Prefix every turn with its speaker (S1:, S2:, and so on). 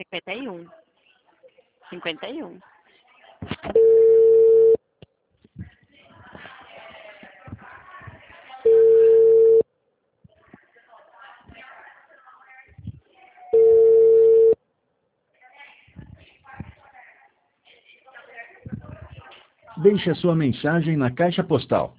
S1: 51. 51.
S2: Deixe a sua mensagem na caixa postal